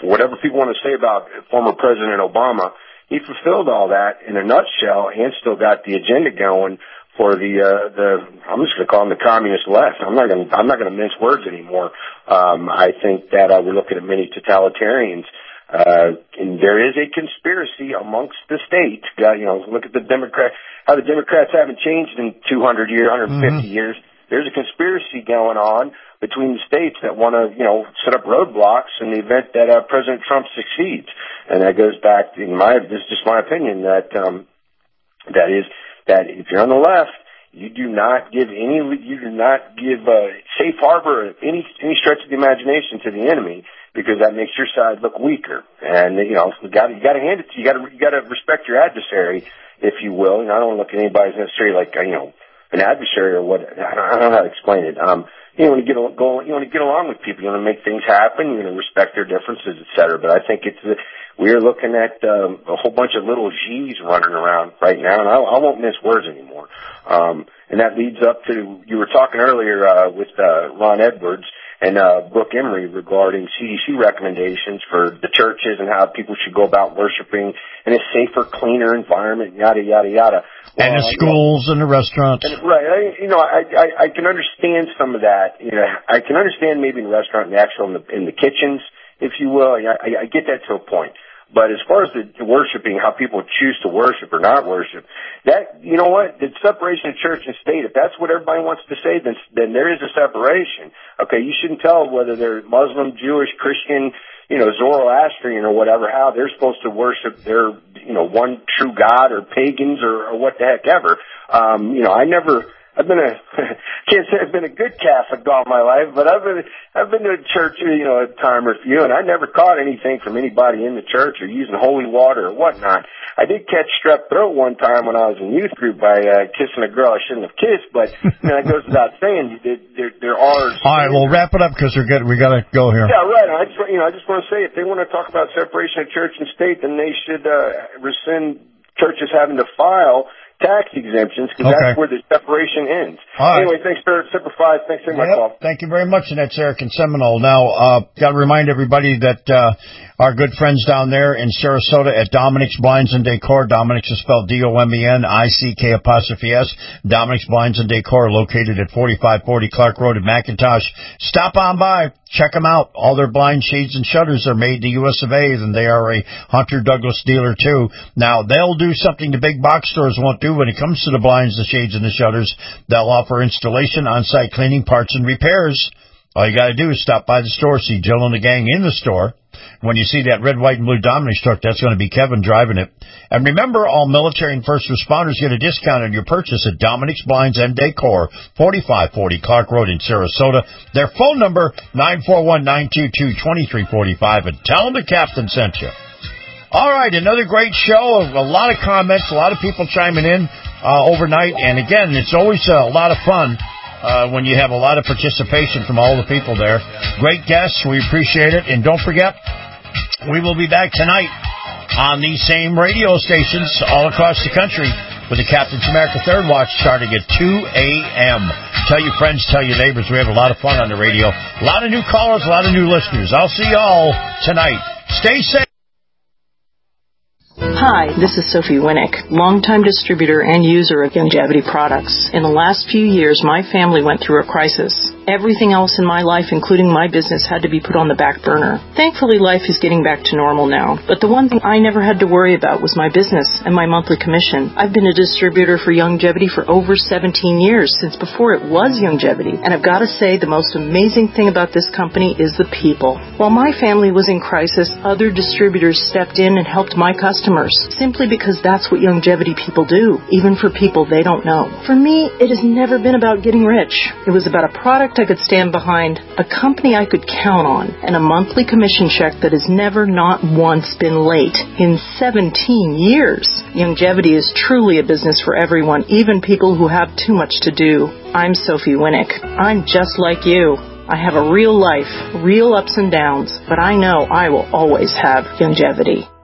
Speaker 8: whatever people want to say about former President Obama, he fulfilled all that in a nutshell and still got the agenda going for the, uh, the, I'm just going to call them the communist left. I'm not going to, I'm not going to mince words anymore. Um, I think that, uh, we're looking at many totalitarians, uh, and there is a conspiracy amongst the states. Uh, you know, look at the Democrat, how the Democrats haven't changed in two hundred years, one hundred fifty mm-hmm. years. There's a conspiracy going on between the states that want to, you know, set up roadblocks in the event that, uh, President Trump succeeds. And that goes back, in my, this is just my opinion, that, um, that is, that if you're on the left, you do not give any, you do not give a safe harbor any any stretch of the imagination to the enemy, because that makes your side look weaker. And you know, you got you got to hand it to you. Got to you got to respect your adversary, if you will. You know, I don't look at anybody as necessarily like you know an adversary or what. I don't, I don't know how to explain it. Um, you want to get go, you want to get along with people. You want to make things happen. You want to respect their differences, et cetera. But I think it's. We're looking at um, a whole bunch of little G's running around right now, and I, I won't mince words anymore. Um, and that leads up to, you were talking earlier uh, with uh, Ron Edwards and uh, Brooke Emery regarding C D C recommendations for the churches and how people should go about worshiping in a safer, cleaner environment, yada, yada, yada. Well,
Speaker 5: and the schools you know, and the restaurants.
Speaker 8: And, right. I, you know, I, I, I can understand some of that. You know, I can understand maybe in the restaurant and the actual in the, in the kitchens, if you will. I, I, I get that to a point. But as far as the worshiping, how people choose to worship or not worship, that, you know what, the separation of church and state, if that's what everybody wants to say, then, then there is a separation. Okay, you shouldn't tell whether they're Muslim, Jewish, Christian, you know, Zoroastrian or whatever, how they're supposed to worship their, you know, one true God or pagans or, or what the heck ever. Um, you know, I never... I've been a, can't say I've been a good Catholic all my life, but I've been, I've been to a church, you know, a time or a few, and I never caught anything from anybody in the church or using holy water or whatnot. I did catch strep throat one time when I was in youth group by, uh, kissing a girl I shouldn't have kissed, but, you know, that goes without saying, there, there, there are...
Speaker 5: All right, well, wrap it up because we're good. We gotta go here.
Speaker 8: Yeah, right. I just, you know, I just want to say, if they want to talk about separation of church and state, then they should, uh, rescind churches having to file tax exemptions, because okay. that's where the separation ends. All anyway, right. Thanks for Semper Fi. Thanks for my
Speaker 5: yep.
Speaker 8: call.
Speaker 5: Thank you very much, and that's Eric and Seminole. Now, uh, got to remind everybody that uh, our good friends down there in Sarasota at Dominic's Blinds and Decor. Dominic's is spelled D O M E N I C K apostrophe S. Dominic's Blinds and Decor, located at forty-five forty Clark Road in McIntosh. Stop on by. Check them out. All their blind shades and shutters are made in the U S of A, and they are a Hunter Douglas dealer, too. Now, they'll do something the big box stores won't do when it comes to the blinds, the shades, and the shutters. They'll offer installation, on-site cleaning, parts, and repairs. All you got to do is stop by the store, see Jill and the gang in the store. When you see that red, white, and blue Dominic's truck, that's going to be Kevin driving it. And remember, all military and first responders get a discount on your purchase at Dominic's Blinds and Decor, forty-five forty Clark Road in Sarasota. Their phone number, nine four one, nine two two, two three four five, and tell them the captain sent you. All right, another great show. A lot of comments, a lot of people chiming in uh, overnight. And, again, it's always a lot of fun uh, when you have a lot of participation from all the people there. Great guests. We appreciate it. And don't forget, we will be back tonight on these same radio stations all across the country with the Captain's America Third Watch starting at two a.m. Tell your friends, tell your neighbors. We have a lot of fun on the radio. A lot of new callers, a lot of new listeners. I'll see you all tonight. Stay safe.
Speaker 6: Hi, this is Sophie Winnick, longtime distributor and user of Youngevity products. In the last few years, my family went through a crisis. Everything else in my life, including my business, had to be put on the back burner. Thankfully, life is getting back to normal now. But the one thing I never had to worry about was my business and my monthly commission. I've been a distributor for Youngevity for over seventeen years, since before it was Youngevity. And I've got to say, the most amazing thing about this company is the people. While my family was in crisis, other distributors stepped in and helped my customers, simply because that's what Youngevity people do, even for people they don't know. For me, it has never been about getting rich. It was about a product I could stand behind, a company I could count on, and a monthly commission check that has never not once been late in seventeen years. Youngevity is truly a business for everyone, even people who have too much to do. I'm Sophie Winnick. I'm just like you. I have a real life, real ups and downs, but I know I will always have Youngevity.